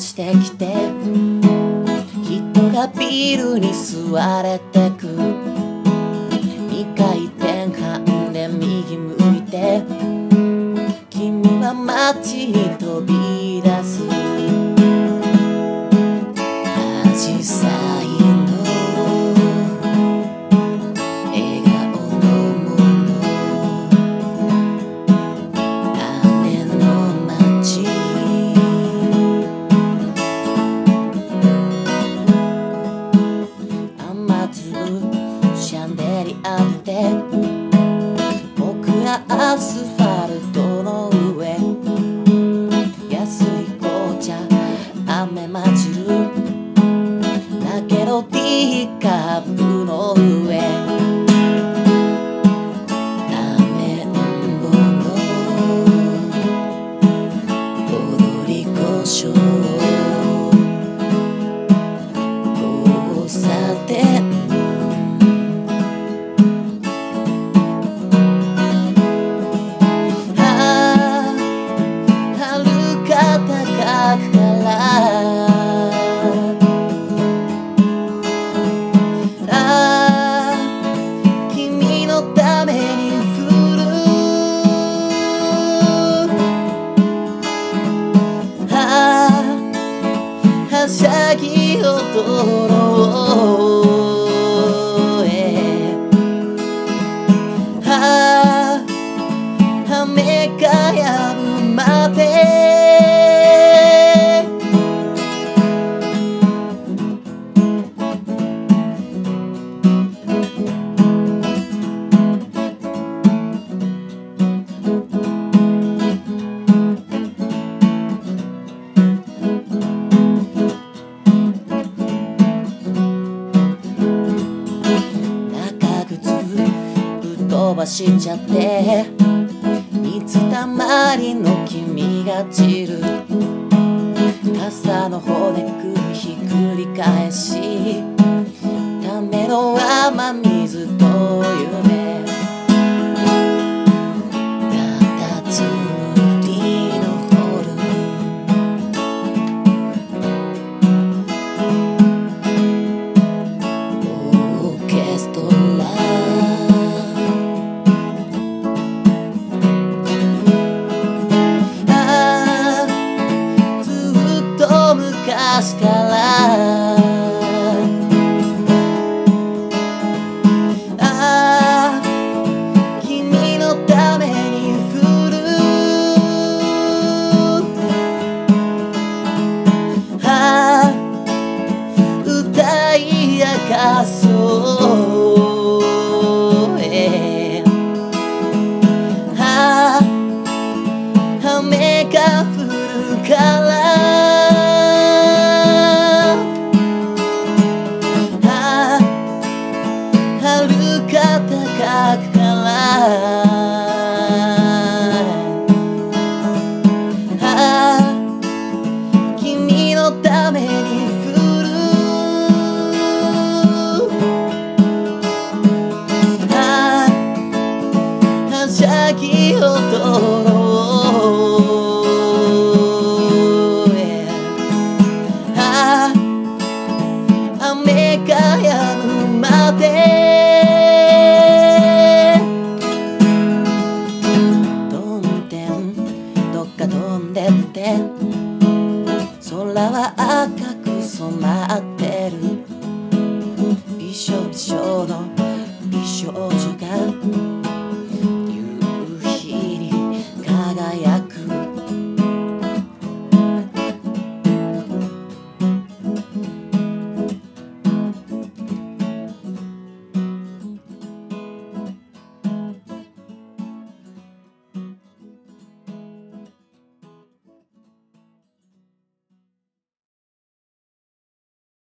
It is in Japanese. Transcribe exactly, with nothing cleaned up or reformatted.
してきて人がビルに座れてくにかい転半で右向いて君は街に飛び出す紫陽花の笑顔のもの雨の街雨粒シャンデリアって僕らアスファルトの上安い紅茶雨混じるだけどティーカップの上アメンボの踊り子ショー交差点はしゃぎ踊ろう、えー、は雨が止むまで飛ばしちゃって水たまりの君が散る傘の方で首ひっくり返しための雨水と夢たたずむリのホルンオーケストラ昔からああ君のために降るああ歌い明かそう、えー、ああ雨が降るから高くからあ君のために降るあはしゃぎ踊ろう、えー、あ雨が止むまで